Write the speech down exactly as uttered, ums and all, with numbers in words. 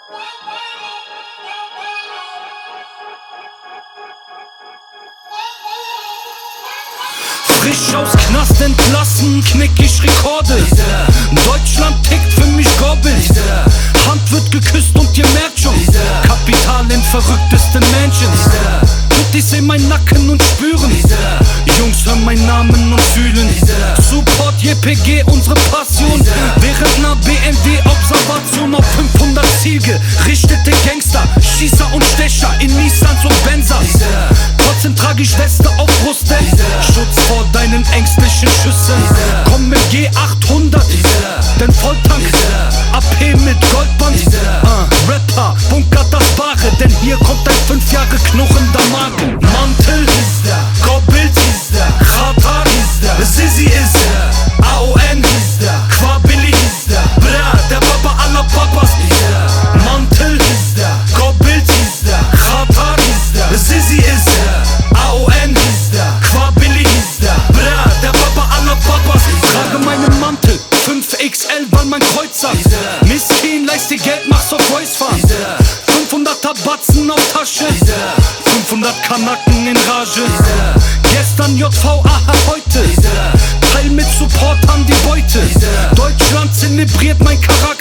Frisch aus Knast entlassen, knick ich Rekorde. Deutschland tickt für mich Gorbel. Hand wird geküsst und ihr merkt schon, Kapital in verrücktesten Mansions. Tuttis sehen meinen Nacken und spüren, Jungs hören meinen Namen und fühlen. Support J P G, unsere Passion. Während ner B M W-Observation auf fünfhundert zielgerichtete Gangster, Schießer und Stecher in Nissans und Benzas. Trotzdem trage ich Weste auf Brustdeck, Schutz vor deinen ängstlichen Schüssen. Komm mit G achthundert, denn Volltank, A P mit Goldband. uh, Rapper, bunkert das Wahre, denn hier kommt ein fünf Jahre knurrender Magen. Mantel, Gottbild, Khatar, Sisi ist A O N, Quabili, Bra, der Papa aller Papas. Mantel, Gottbild, Khatar, Sisi ist A O N, Quabili, Bra, der Papa aller Papas. Trage meinen Mantel, fünf X L, weil mein Kreuz sagt, Miskin, leist dir Geld, mach's auf Voice fahren. fünfhunderter Batzen auf Tasche, fünfhundert Kanaken in Rage. Gestern J V, aha heute, Teil mit Support an die Beute. Deutschland zelebriert mein Charakter.